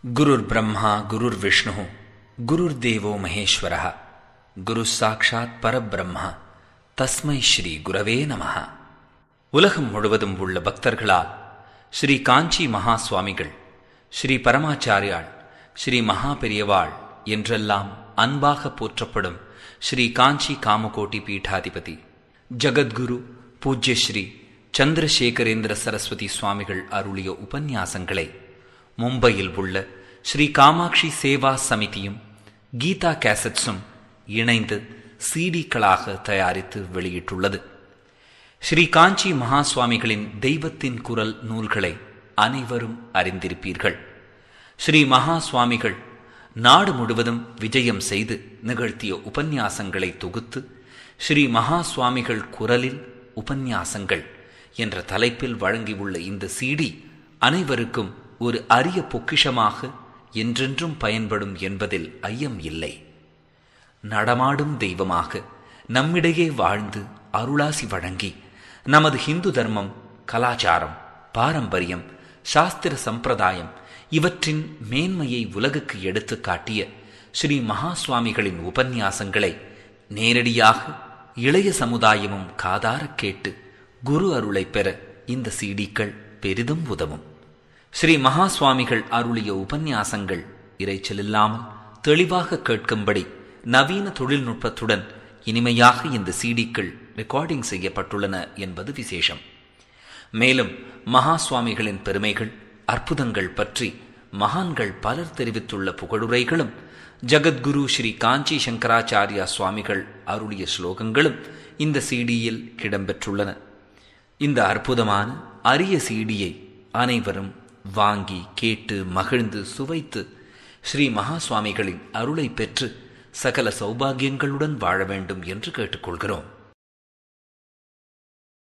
गुरुर्ब्रह्मा गुरुर्विष्णु गुरुर्देवो महेश्वरः குருசாட்சாத் பரபிரம்மா தஸ்மை ஸ்ரீ குரவே நமஹ. உலகம் முழுவதும் உள்ள பக்தர்களால் ஸ்ரீ காஞ்சி மகா சுவாமிகள், ஸ்ரீ பரமாச்சாரியாள், ஸ்ரீ மகா பெரியவாள் என்றெல்லாம் அன்பாக போற்றப்படும் ஸ்ரீ காஞ்சி காமகோட்டி பீட்டாதிபதி ஜகத்குரு பூஜ்ய ஸ்ரீ சந்திரசேகரேந்திர சரஸ்வதி சுவாமிகள் அருளிய உபன்யாசங்களை மும்பையில் உள்ள ஸ்ரீ காமாட்சி சேவா சமிதியும் கீதா கேசட்ஸும் இணைந்து சிடிக்களாக தயாரித்து வெளியிட்டுள்ளது. ஸ்ரீ காஞ்சி மகா சுவாமிகளின் தெய்வத்தின் குரல் நூல்களை அனைவரும் அறிந்திருப்பீர்கள். ஸ்ரீ மகா சுவாமிகள் நாடு முழுவதும் விஜயம் செய்து நிகழ்த்திய உபன்யாசங்களை தொகுத்து ஸ்ரீ மகா சுவாமிகள் குரலில் உபன்யாசங்கள் என்ற தலைப்பில் வழங்கியுள்ள இந்த சிடி அனைவருக்கும் ஒரு அரிய பொக்கிஷமாக என்றென்றும் பயன்படும் என்பதில் ஐயம் இல்லை. நடமாடும் தெய்வமாக நம்மிடையே வாழ்ந்து அருளாசி வழங்கி நமது ஹிந்து தர்மம், கலாச்சாரம், பாரம்பரியம், சாஸ்திர சம்பிரதாயம் இவற்றின் மேன்மையை உலகுக்கு எடுத்து காட்டிய ஸ்ரீ மகா சுவாமிகளின் உபன்யாசங்களை நேரடியாக இளைய சமுதாயமும் காதார கேட்டு குரு அருளை பெற இந்த சிடிக்கள் பெரிதும் உதவும். ஸ்ரீ மகா சுவாமிகள் அருளிய உபன்யாசங்கள் இரைச்சலில்லாமல் தெளிவாக கேட்கும்படி நவீன தொழில்நுட்பத்துடன் இனிமையாக இந்த சிடிக்கள் ரெக்கார்டிங் செய்யப்பட்டுள்ளன என்பது விசேஷம். மேலும் மகா சுவாமிகளின் பெருமைகள், அற்புதங்கள் பற்றி மகான்கள் பலர் தெரிவித்துள்ள புகழுரைகளும், ஜகத்குரு ஸ்ரீ காஞ்சி சங்கராச்சாரியா சுவாமிகள் அருளிய ஸ்லோகங்களும் இந்த சிடியில் இடம்பெற்றுள்ளன. இந்த அற்புதமான அரிய சிடியை அனைவரும் வாங்கி கேட்டு மகிழ்ந்து சுவைத்து ஸ்ரீ மகா சுவாமிகளின் அருளை பெற்று சகல சௌபாகியங்களுடன் வாழ வேண்டும் என்று கேட்டுக்கொள்கிறோம்.